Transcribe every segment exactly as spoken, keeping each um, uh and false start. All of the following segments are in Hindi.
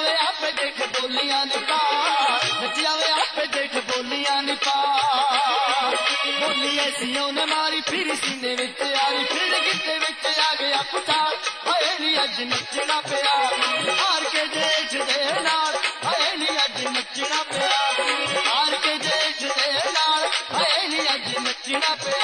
वे आपे देख बोलियां निपा नचिया वे आपे देख बोलियां निपा बोली ऐसी ने मारी फिर सीने विच आई फिर गिद्दे विच आ गया पुतार हाय नी अज नचना पिया हार के जेठ दे नाल हाय नी अज नचना पिया हार के जेठ दे नाल हाय नी अज नचना पिया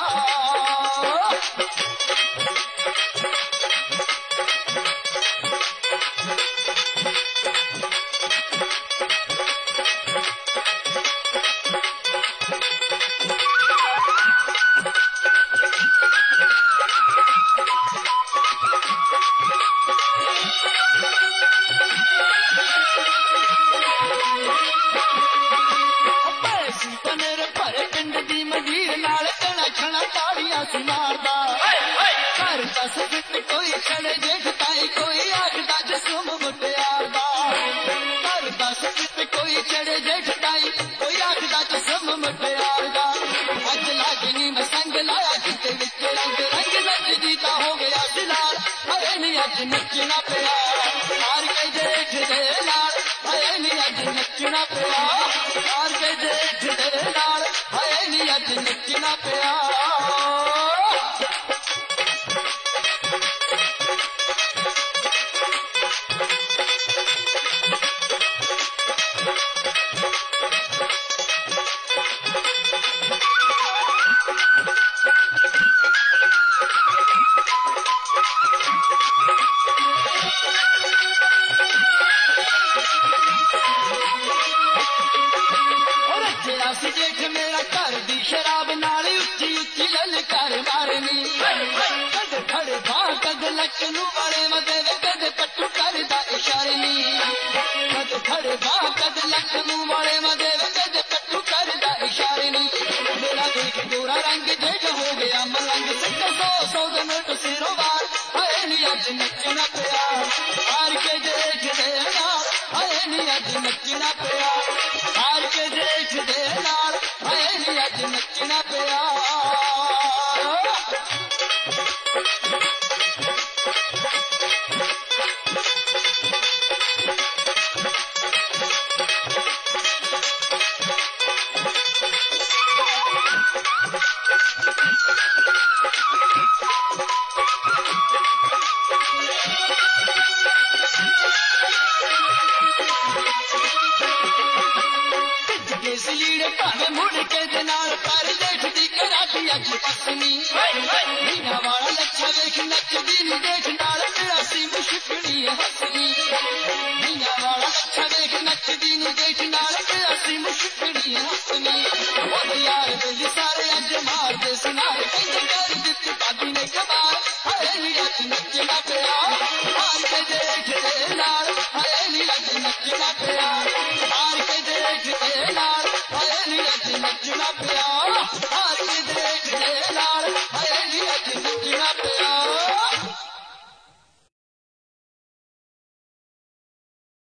घर दस फिट कोई छड़े जेठ ताई कोई आखदा जसुम मुटियार दा घर दस फिट कोई छड़े जेठ ताई कोई आखदा जसुम मुटियार दा अज लागनी मैं संग लाया किते विच रंग रंग नचदी ता हो गया दिलार हाय नी अज नचना पिया हार के जेठ दे नाल हाय नी अज नचना पिया हार के जेठ दे नाल हाय नी अज नचना पिया जेठ मेरा घर दी शराब नाल उच्ची उच्ची ललकार मारनी कद खड़े भा कद लकनू वाले मदे कद पट्टू करदा इशारनी कद खड़े भा कद लकनू वाले मदे कद पट्टू करदा इशारनी मेरा देख गोरा रंग जेठ हो गया मलंग सिक्के सौ सौ दे नोट सिरों वार हाय नी अज नचना पिया हार के जेठ दे नाल हाय नी अज नचना पिया हार के जेठ दे नाल हाय नी अज नचना पिया लीड़े भावे मुड़ के दे नाल पर जेठ दी कराटी अज पसनी मीना वाला लच्छा वेख नचदी नी जेठ नाल तेरासी मुश्किली हसनी मीना वाला लच्छा वेख नचदी नी जेठ नाल तेरासी मुश्किली हसनी ओ यार बेली